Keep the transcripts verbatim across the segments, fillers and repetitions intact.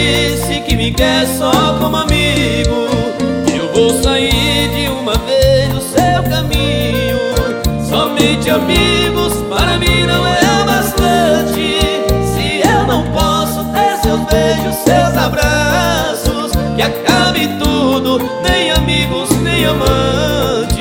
disse que me quer só como amigo. Eu vou sair de uma vez do seu caminho. Somente amigos para mim não é o bastante. Se eu não posso ter seus beijos, seus abraços, que acabe tudo, nem amigos, nem amantes.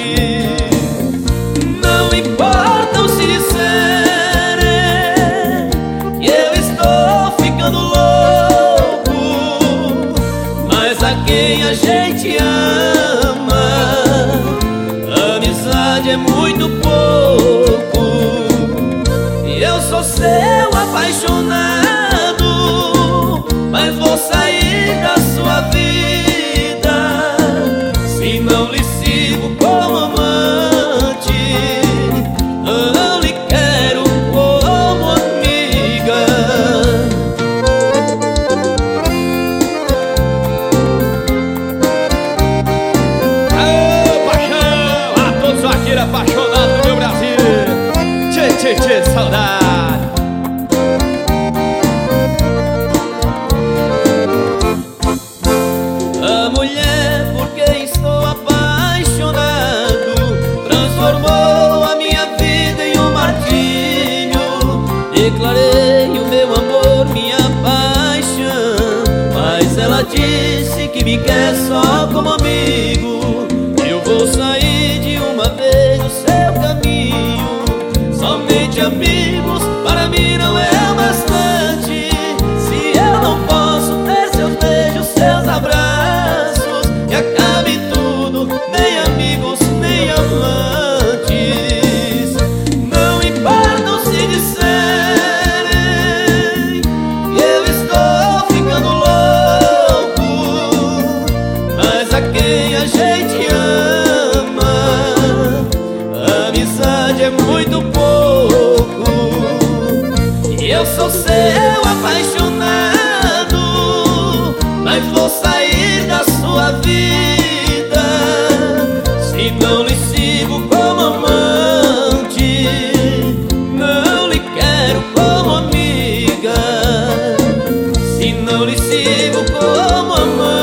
Não importam se disserem que eu estou ficando louco, mas a quem a gente ama, a amizade é muito pouco. E eu sou seu apaixonado, mas vou sair da sua vida se não lhe sigo como amante. Não lhe quero como amiga. Aô, paixão! A todos aqueles apaixonados do meu Brasil. Tchê, tchê, tchê, saudade. A mulher por quem estou apaixonado transformou a minha vida em um martírio. Declarei o meu amor, minha paixão, mas ela disse que me quer só como amigo. Eu vou sair de uma vez do seu caminho. Somente amigos para mim não é o bastante. Se eu não posso ter seus beijos, seus abraços, que acabe tudo, nem amigos, nem amantes. Não importam se disserem que eu estou ficando louco, mas a quem a gente ama, a amizade é muito pouco. E eu sou seu apaixonado, mas vou sair da sua vida se não lhe sigo como amante. Não lhe quero como amiga se não lhe sigo como amante.